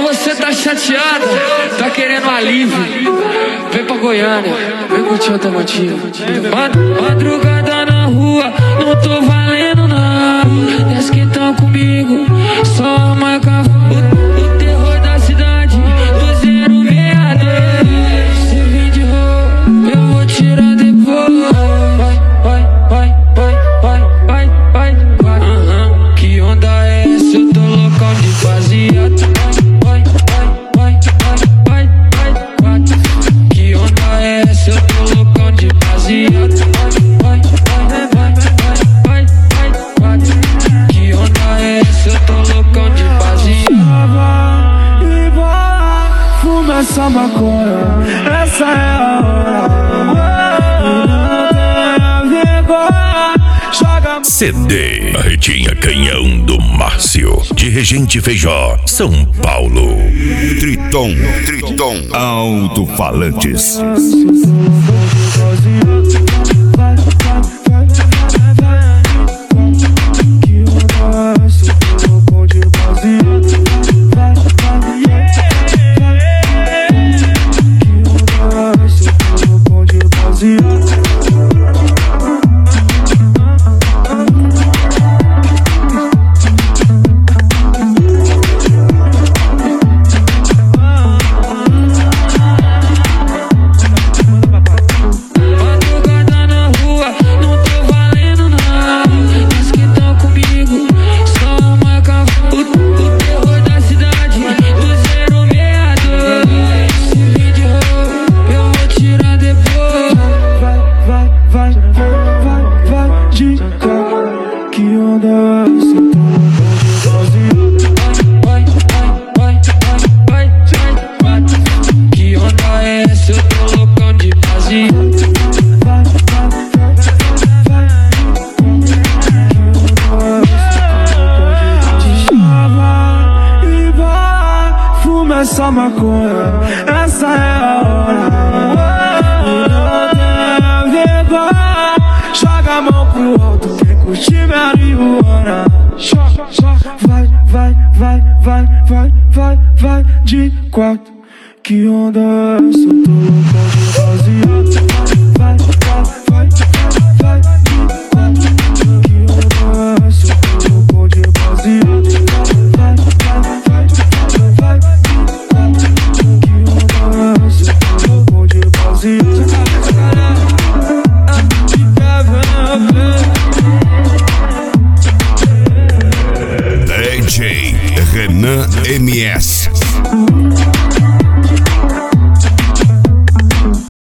você tá chateada, tá querendo alívio, vem pra Goiânia, vem curtir automotivo. Madrugada na rua, não tô valendo nada. Desce que tão comigo, só marca o terror da cidade, do 062. Se vir de roupa, eu vou tirar depois. Vai. Que onda é essa? Eu tô loucão de baseado. Que onda é essa? Eu tô loucão de baseado. Que onda é essa? Eu tô loucão de baseado. E bora, fuma essa maconha, essa é a hora. CD Barretinha Canhão do Márcio, de Regente Feijó, São Paulo. Triton Alto-Falantes. Essa maconha, essa é a hora. Vergonha, joga a mão pro alto, quem curtir marihuana. Vai de quatro. Que onda é essa? Eu tô loucão de baseado. Vai de quatro. Que onda é essa? Eu tô loucão de baseado. DJ Renan MS.